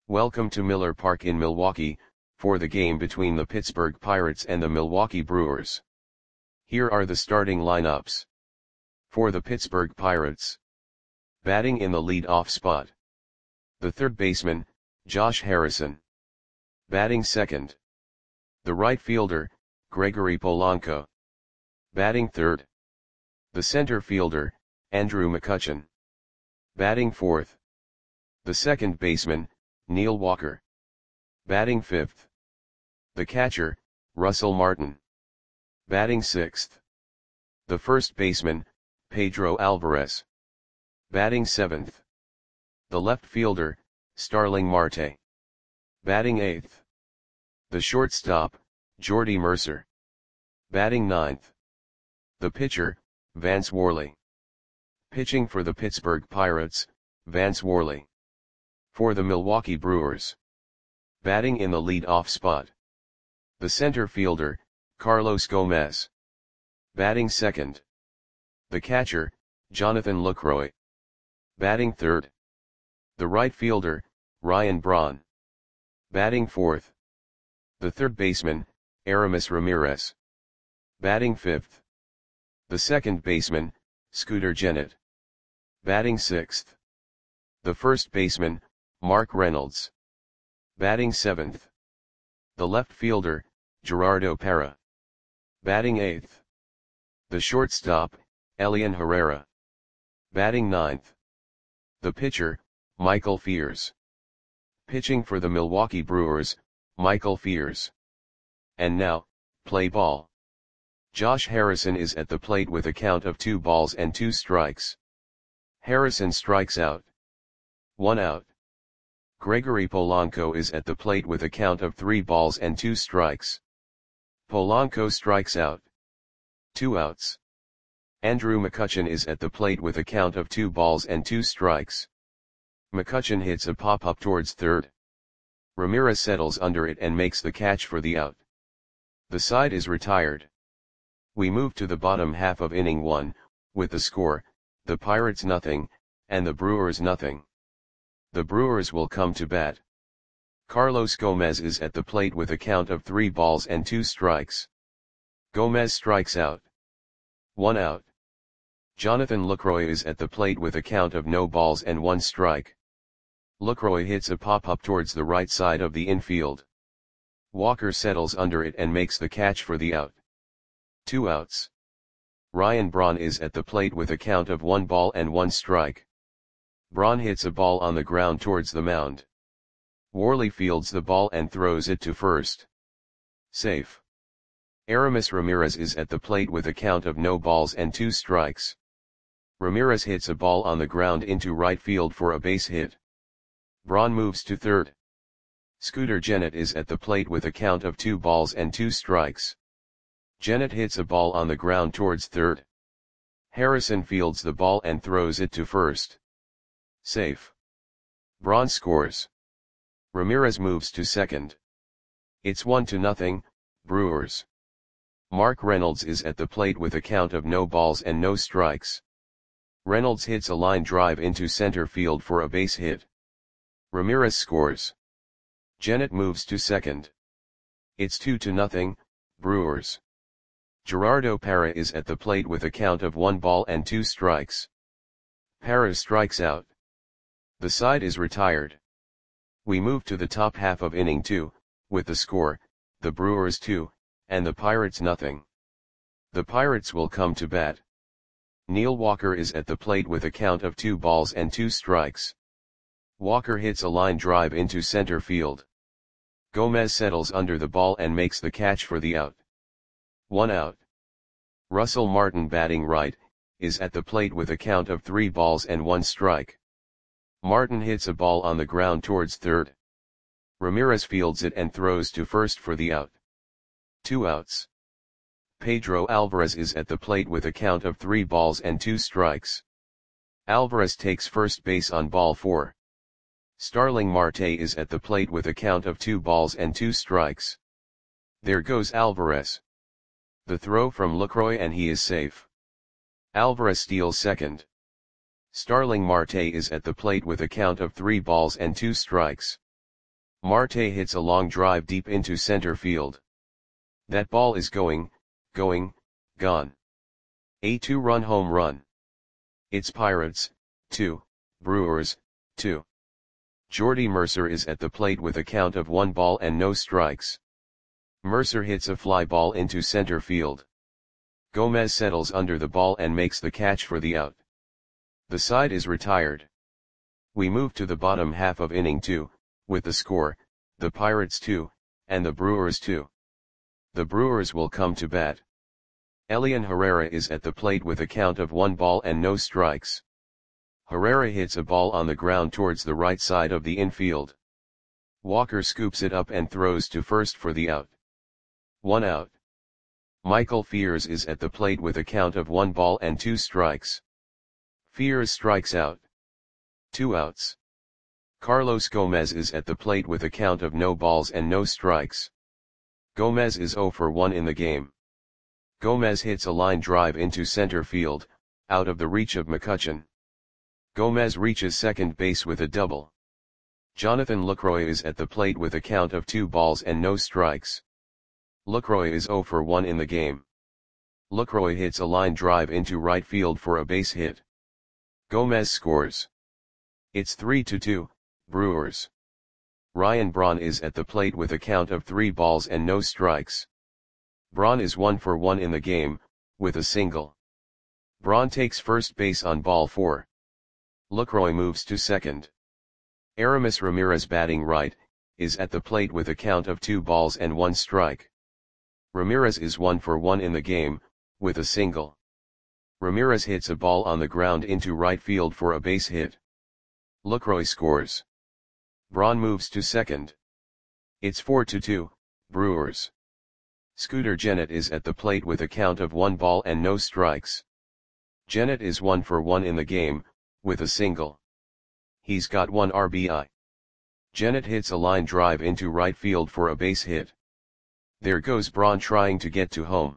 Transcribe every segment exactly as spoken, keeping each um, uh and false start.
Welcome to Miller Park in Milwaukee, for the game between the Pittsburgh Pirates and the Milwaukee Brewers. Here are the starting lineups. For the Pittsburgh Pirates. Batting in the lead-off spot. The third baseman, Josh Harrison. Batting second. The right fielder, Gregory Polanco. Batting third. The center fielder, Andrew McCutchen. Batting fourth. The second baseman, Neil Walker. Batting fifth. The catcher, Russell Martin. Batting sixth. The first baseman, Pedro Alvarez. Batting seventh. The left fielder, Starling Marte. Batting eighth. The shortstop, Jordy Mercer. Batting ninth. The pitcher, Vance Worley. Pitching for the Pittsburgh Pirates, Vance Worley. For the Milwaukee Brewers. Batting in the lead-off spot. The center fielder, Carlos Gomez. Batting second. The catcher, Jonathan Lucroy. Batting third. The right fielder, Ryan Braun. Batting fourth. The third baseman, Aramis Ramirez. Batting fifth. The second baseman, Scooter Gennett. Batting sixth. The first baseman, Mark Reynolds. Batting seventh. The left fielder, Gerardo Parra. Batting eighth. The shortstop, Elian Herrera. Batting ninth. The pitcher, Michael Fears. Pitching for the Milwaukee Brewers, Michael Fears. And now, play ball. Josh Harrison is at the plate with a count of two balls and two strikes. Harrison strikes out. One out. Gregory Polanco is at the plate with a count of three balls and two strikes. Polanco strikes out. Two outs. Andrew McCutchen is at the plate with a count of two balls and two strikes. McCutchen hits a pop-up towards third. Ramirez settles under it and makes the catch for the out. The side is retired. We move to the bottom half of inning one, with the score, the Pirates nothing, and the Brewers nothing. The Brewers will come to bat. Carlos Gomez is at the plate with a count of three balls and two strikes. Gomez strikes out. One out. Jonathan Lucroy is at the plate with a count of no balls and one strike. Lucroy hits a pop-up towards the right side of the infield. Walker settles under it and makes the catch for the out. Two outs. Ryan Braun is at the plate with a count of one ball and one strike. Braun hits a ball on the ground towards the mound. Worley fields the ball and throws it to first. Safe. Aramis Ramirez is at the plate with a count of no balls and two strikes. Ramirez hits a ball on the ground into right field for a base hit. Braun moves to third. Scooter Gennett is at the plate with a count of two balls and two strikes. Gennett hits a ball on the ground towards third. Harrison fields the ball and throws it to first. Safe. Braun scores. Ramirez moves to second. It's one to nothing, Brewers. Mark Reynolds is at the plate with a count of no balls and no strikes. Reynolds hits a line drive into center field for a base hit. Ramirez scores. Gennett moves to second. It's two to nothing, Brewers. Gerardo Parra is at the plate with a count of one ball and two strikes. Parra strikes out. The side is retired. We move to the top half of inning two, with the score, the Brewers two, and the Pirates nothing. The Pirates will come to bat. Neil Walker is at the plate with a count of two balls and two strikes. Walker hits a line drive into center field. Gomez settles under the ball and makes the catch for the out. One out. Russell Martin, batting right, is at the plate with a count of three balls and one strike. Martin hits a ball on the ground towards third. Ramirez fields it and throws to first for the out. Two outs. Pedro Alvarez is at the plate with a count of three balls and two strikes. Alvarez takes first base on ball four. Starling Marte is at the plate with a count of two balls and two strikes. There goes Alvarez. The throw from Lucroy and he is safe. Alvarez steals second. Starling Marte is at the plate with a count of three balls and two strikes. Marte hits a long drive deep into center field. That ball is going, going, gone. A two-run home run. It's Pirates, two, Brewers, two. Jordy Mercer is at the plate with a count of one ball and no strikes. Mercer hits a fly ball into center field. Gomez settles under the ball and makes the catch for the out. The side is retired. We move to the bottom half of inning two, with the score, the Pirates two, and the Brewers two. The Brewers will come to bat. Elian Herrera is at the plate with a count of one ball and no strikes. Herrera hits a ball on the ground towards the right side of the infield. Walker scoops it up and throws to first for the out. One out. Michael Fiers is at the plate with a count of one ball and two strikes. Fiers strikes out. Two outs. Carlos Gomez is at the plate with a count of no balls and no strikes. Gomez is zero for one in the game. Gomez hits a line drive into center field, out of the reach of McCutchen. Gomez reaches second base with a double. Jonathan Lucroy is at the plate with a count of two balls and no strikes. Lucroy is zero for one in the game. Lucroy hits a line drive into right field for a base hit. Gomez scores. It's three to two, Brewers. Ryan Braun is at the plate with a count of three balls and no strikes. Braun is one for one in the game, with a single. Braun takes first base on ball four. Lucroy moves to second. Aramis Ramirez, batting right, is at the plate with a count of two balls and one strike. Ramirez is one for one in the game, with a single. Ramirez hits a ball on the ground into right field for a base hit. Lucroy scores. Braun moves to second. It's four to two, Brewers. Scooter Gennett is at the plate with a count of one ball and no strikes. Gennett is one for one in the game, with a single. He's got one R B I. Gennett hits a line drive into right field for a base hit. There goes Braun trying to get to home.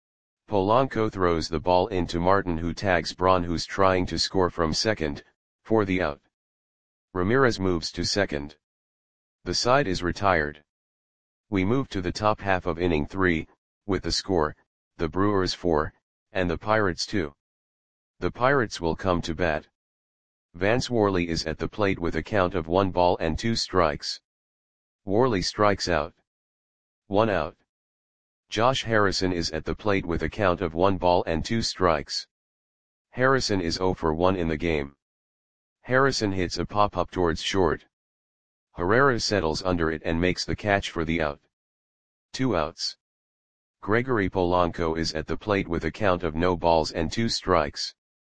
Polanco throws the ball into Martin, who tags Braun, who's trying to score from second, for the out. Ramirez moves to second. The side is retired. We move to the top half of inning three, with the score, the Brewers four, and the Pirates two. The Pirates will come to bat. Vance Worley is at the plate with a count of one ball and two strikes. Worley strikes out. One out. Josh Harrison is at the plate with a count of one ball and two strikes. Harrison is zero for one in the game. Harrison hits a pop-up towards short. Herrera settles under it and makes the catch for the out. Two outs. Gregory Polanco is at the plate with a count of no balls and two strikes.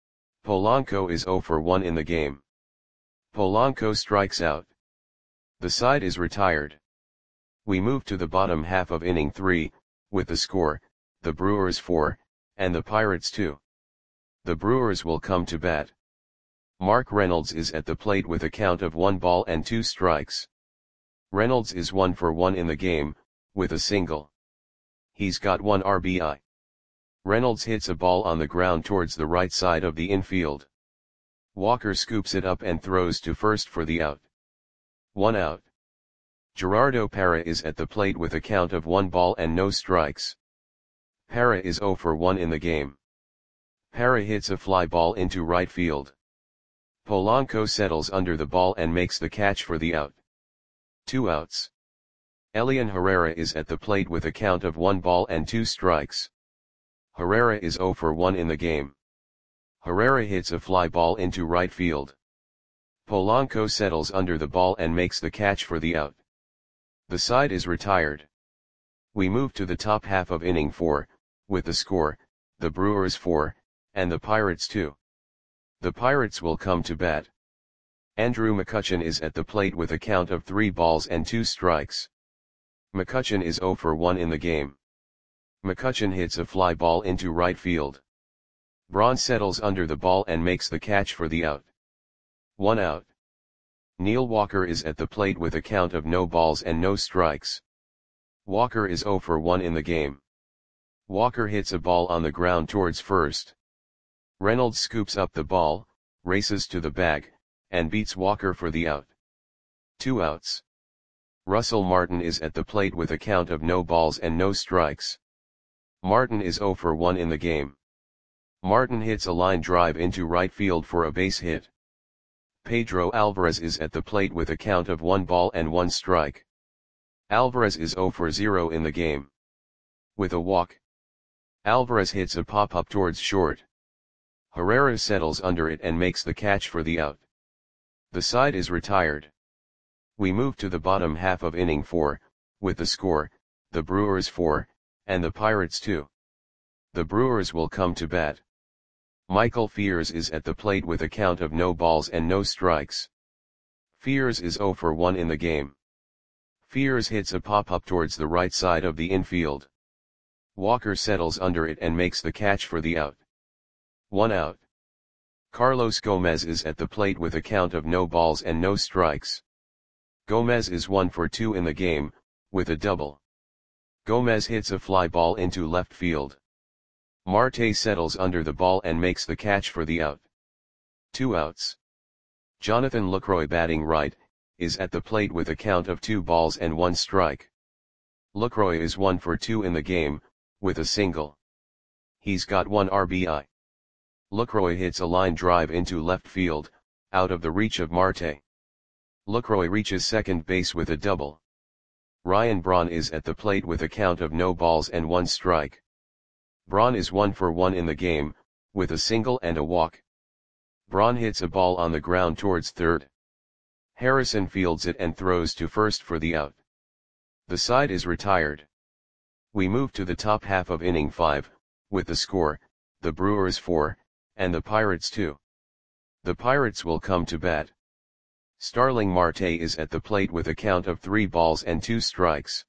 Polanco is zero for one in the game. Polanco strikes out. The side is retired. We move to the bottom half of inning three, with the score, the Brewers four, and the Pirates two. The Brewers will come to bat. Mark Reynolds is at the plate with a count of one ball and two strikes. Reynolds is one for one in the game, with a single. He's got one R B I. Reynolds hits a ball on the ground towards the right side of the infield. Walker scoops it up and throws to first for the out. One out. Gerardo Parra is at the plate with a count of one ball and no strikes. Parra is zero for one in the game. Parra hits a fly ball into right field. Polanco settles under the ball and makes the catch for the out. Two outs. Elian Herrera is at the plate with a count of one ball and two strikes. Herrera is zero for one in the game. Herrera hits a fly ball into right field. Polanco settles under the ball and makes the catch for the out. The side is retired. We move to the top half of inning four, with the score, the Brewers four, and the Pirates two. The Pirates will come to bat. Andrew McCutchen is at the plate with a count of three balls and two strikes. McCutchen is zero for one in the game. McCutchen hits a fly ball into right field. Braun settles under the ball and makes the catch for the out. One out. Neil Walker is at the plate with a count of no balls and no strikes. Walker is zero for one in the game. Walker hits a ball on the ground towards first. Reynolds scoops up the ball, races to the bag, and beats Walker for the out. Two outs. Russell Martin is at the plate with a count of no balls and no strikes. Martin is zero for one in the game. Martin hits a line drive into right field for a base hit. Pedro Alvarez is at the plate with a count of one ball and one strike. Alvarez is zero for zero in the game. With a walk, Alvarez hits a pop-up towards short. Herrera settles under it and makes the catch for the out. The side is retired. We move to the bottom half of inning four, with the score, the Brewers four, and the Pirates two. The Brewers will come to bat. Michael Fiers is at the plate with a count of no balls and no strikes. Fiers is zero for one in the game. Fiers hits a pop-up towards the right side of the infield. Walker settles under it and makes the catch for the out. One out. Carlos Gomez is at the plate with a count of no balls and no strikes. Gomez is one for two in the game, with a double. Gomez hits a fly ball into left field. Marte settles under the ball and makes the catch for the out. Two outs. Jonathan Lucroy, batting right, is at the plate with a count of two balls and one strike. Lucroy is one for two in the game, with a single. He's got one R B I. Lucroy hits a line drive into left field, out of the reach of Marte. Lucroy reaches second base with a double. Ryan Braun is at the plate with a count of no balls and one strike. Braun is one for one in the game, with a single and a walk. Braun hits a ball on the ground towards third. Harrison fields it and throws to first for the out. The side is retired. We move to the top half of inning five, with the score, the Brewers four, and the Pirates two. The Pirates will come to bat. Starling Marte is at the plate with a count of three balls and two strikes.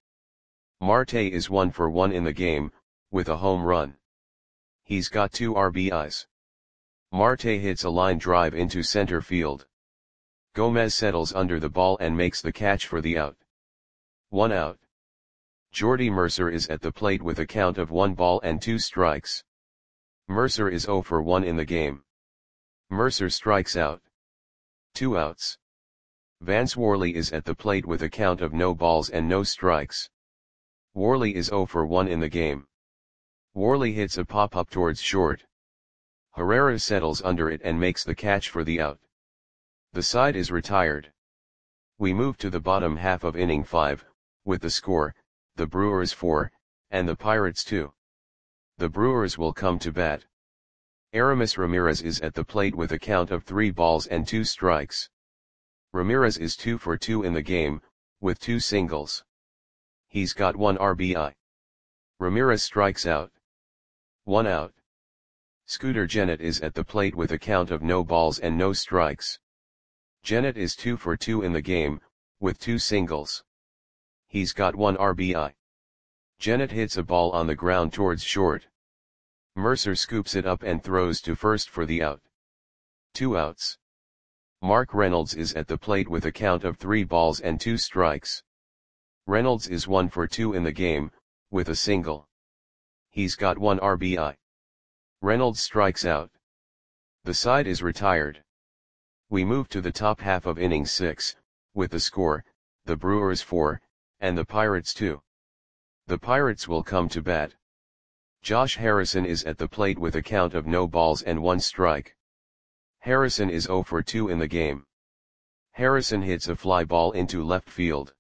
Marte is one for one in the game, with a home run. He's got two R B Is. Marte hits a line drive into center field. Gomez settles under the ball and makes the catch for the out. One out. Jordy Mercer is at the plate with a count of one ball and two strikes. Mercer is zero for one in the game. Mercer strikes out. Two outs. Vance Worley is at the plate with a count of no balls and no strikes. Worley is zero for one in the game. Worley hits a pop-up towards short. Herrera settles under it and makes the catch for the out. The side is retired. We move to the bottom half of inning five, with the score, the Brewers four, and the Pirates two. The Brewers will come to bat. Aramis Ramirez is at the plate with a count of three balls and two strikes. Ramirez is two for two in the game, with two singles. He's got one R B I. Ramirez strikes out. One out. Scooter Gennett is at the plate with a count of no balls and no strikes. Gennett is two for two in the game, with two singles. He's got one R B I. Gennett hits a ball on the ground towards short. Mercer scoops it up and throws to first for the out. Two outs. Mark Reynolds is at the plate with a count of three balls and two strikes. Reynolds is one for two in the game, with a single. He's got one R B I. Reynolds strikes out. The side is retired. We move to the top half of inning six, with the score, the Brewers four, and the Pirates two. The Pirates will come to bat. Josh Harrison is at the plate with a count of no balls and one strike. Harrison is zero for two in the game. Harrison hits a fly ball into left field.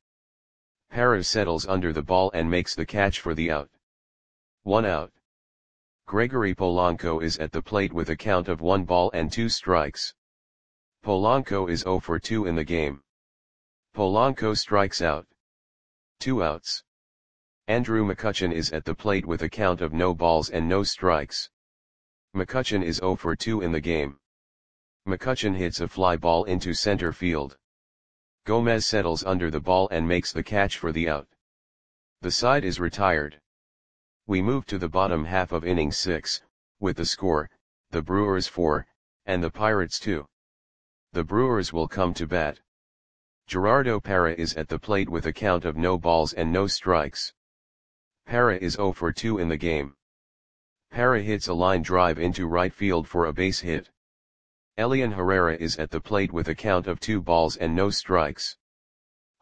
Perez settles under the ball and makes the catch for the out. One out. Gregory Polanco is at the plate with a count of one ball and two strikes. Polanco is zero for two in the game. Polanco strikes out. Two outs. Andrew McCutchen is at the plate with a count of no balls and no strikes. McCutchen is zero for two in the game. McCutchen hits a fly ball into center field. Gomez settles under the ball and makes the catch for the out. The side is retired. We move to the bottom half of inning six, with the score, the Brewers four, and the Pirates two. The Brewers will come to bat. Gerardo Parra is at the plate with a count of no balls and no strikes. Parra is zero for two in the game. Parra hits a line drive into right field for a base hit. Elian Herrera is at the plate with a count of two balls and no strikes.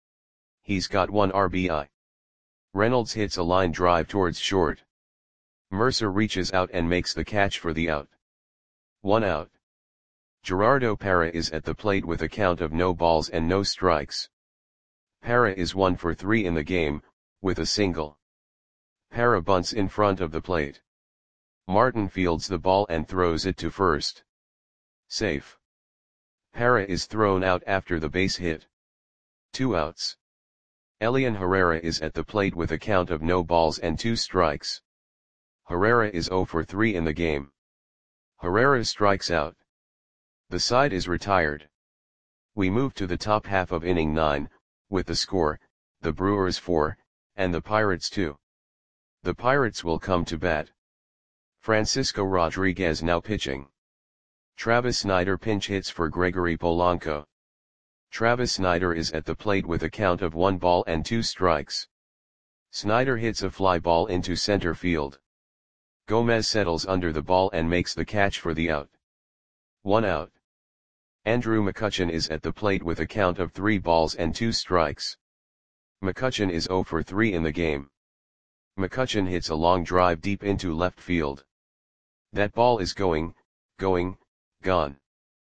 He's got one R B I. Reynolds hits a line drive towards short. Mercer reaches out and makes the catch for the out. One out. Gerardo Parra is at the plate with a count of no balls and no strikes. Parra is one for three in the game, with a single. Parra bunts in front of the plate. Martin fields the ball and throws it to first. Safe. Parra is thrown out after the base hit. Two outs. Elian Herrera is at the plate with a count of no balls and two strikes. Herrera is zero for three in the game. Herrera strikes out. The side is retired. We move to the top half of inning nine, with the score, the Brewers four, and the Pirates two. The Pirates will come to bat. Francisco Rodriguez now pitching. Travis Snider pinch hits for Gregory Polanco. Travis Snider is at the plate with a count of one ball and two strikes. Snider hits a fly ball into center field. Gomez settles under the ball and makes the catch for the out. One out. Andrew McCutchen is at the plate with a count of three balls and two strikes. McCutchen is zero for three in the game. McCutchen hits a long drive deep into left field. That ball is going, going, gone.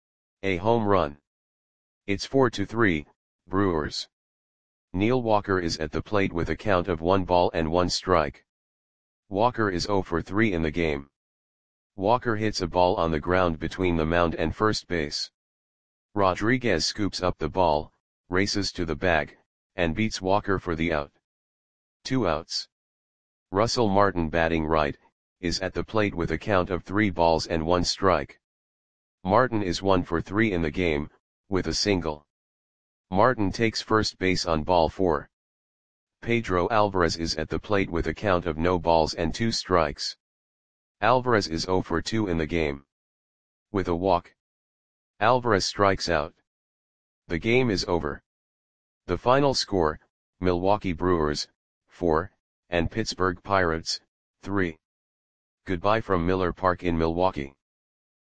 A home run. It's four to three, Brewers. Neil Walker is at the plate with a count of one ball and one strike. Walker is zero for three in the game. Walker hits a ball on the ground between the mound and first base. Rodriguez scoops up the ball, races to the bag, and beats Walker for the out. Two outs. Russell Martin batting right, is at the plate with a count of three balls and one strike. Martin is one for three in the game, with a single. Martin takes first base on ball four. Pedro Alvarez is at the plate with a count of no balls and two strikes. Alvarez is zero for two in the game. With a walk, Alvarez strikes out. The game is over. The final score, Milwaukee Brewers, four, and Pittsburgh Pirates, three. Goodbye from Miller Park in Milwaukee.